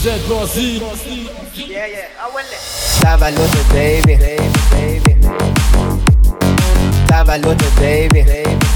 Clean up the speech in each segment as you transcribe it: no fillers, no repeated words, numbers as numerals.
زد بازی تولد بیبی تولد بیبی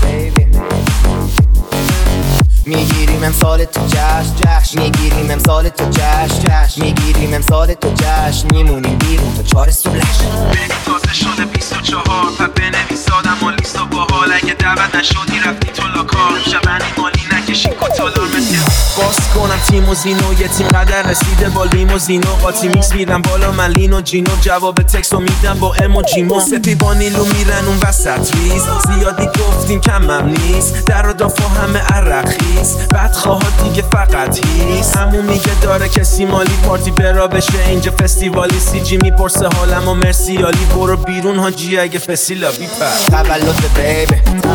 میگیریم امسال تو جشن میگیریم امسال تو جشن میگیریم امسال تو جشن میمونیم بیرون تا 4 صبح بینی تازه شده 24 و بنویس آدم و لیست و باحال اگه دعوت نشدی رفتی تو لاکار شبنی مالی نکشی کتالار مثل باز کنم تیموزینو یه تیم قدر رسیده با لیموزینو قاطی میکس میرم بالا من لین و جینو جواب تکسو میدم با اموجیمو سپی با نیلو میرن اون وسط ریز زیادی گفتیم کمم نیست در و دافا همه عرقیز بدخواهات دیگه فقط هیست همون میگه داره کسی مالی پارتی برا بشه اینجا فستیوالی سی جی میپرسه حالم و مرسیالی برو بیرون حاجی اگه فسیلا بیپر تولد بیبی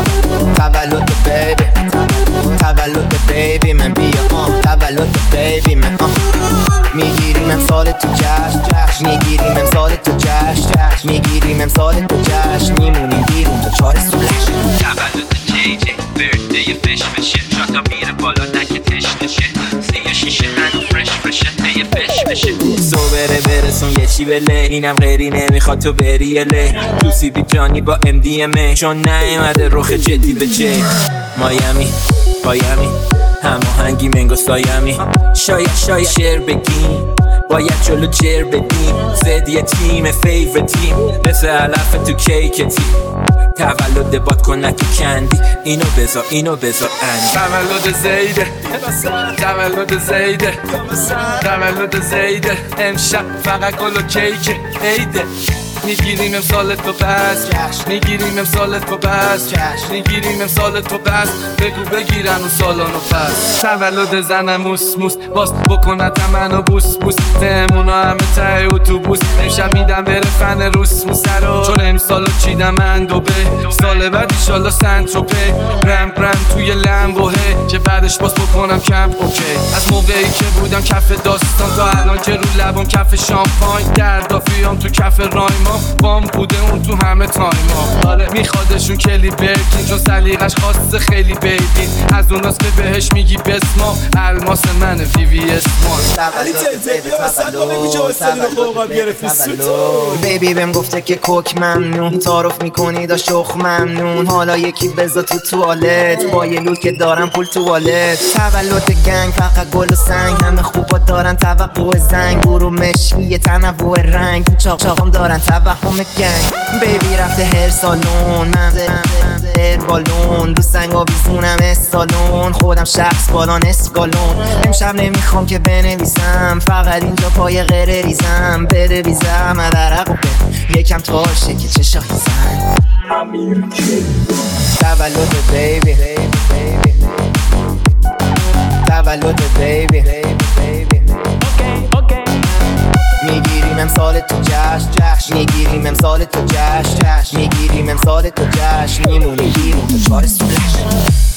تولد بیبی تولد بیبی من بیا تولد بیبی من میگیریم امسال تو جشن میگیریم امسال تو جشن میگیریم امسال تو جشن میمونیم بیرون تا 4 صبح تولد جیجی برده فش بشه شاتا میره بالا نکه تش نشه 36 هنو فرشه یه فش بشه سو برسون یه چی بله اینم غیری نمیخواد تو بری له دوسی بی جانی با MDMA چون نیومده رخ جدی به جی مایامی بایامی هماهنگی منگو سایامی شاید شعر بگیم باید جلو جر بدیم زد یه تیم فیور تیم مثل علف تو کیک تیم تولد باد کن تو کندی اینو بذار اندی تولد زیده تولد زیده تولد زیده امشب فقط گل و کیک عیده میگیریم امسال تو بس میگیریم امسال تو بس میگیریم امسال تو بس بگو بگیرن اون سالانو پس تولد زنم موس موس باز بکنت منو بوس بوس تهمونا همه ته اتوبوس امشب میدم بره فن روس موسرو چون امسالو چیدم من دوبه سال بعد ایشالا سنتروپه رم توی لمبوهه که بعدش باز بکنم کمپ اوکی از موقعی که بودم کف داستان تا الان که رو لبم کف شامپاین دردافیام تو کف رایما بام بوده اون تو همه تایما آره میخوادشون کلی برکین چون سلیقش خاصه خیلی بیدین از اوناست که بهش میگی بسما الماس من وی اسمان بیبی بهم گفته که کوک ممنون تعارف میکنی دا شخ ممنون حالا یکی بذار تو توالت با یه لول که دارم پول توالت تولد گنگ فقط گل و سنگ همه خوبا دارن توقع زنگ برو مشکی تنوع رنگ چاقم دارن توهم گنگ بیبی رفته هر سالون من هر بالون دو سنگ آویزونم استالون خودم شخص بالان اسکالون امشب نمیخوام که بنویسم فقط اینجا پای غره ریزم بره بیزم ادرق و به یکم تاشه که چه شاهی زن تولد بیبی تولد بیبی میگیریم امسال تو جشن میگیریم امسال تو جشن میگیریم امسال تو جشن میمونیم بیرون تا 4 صبح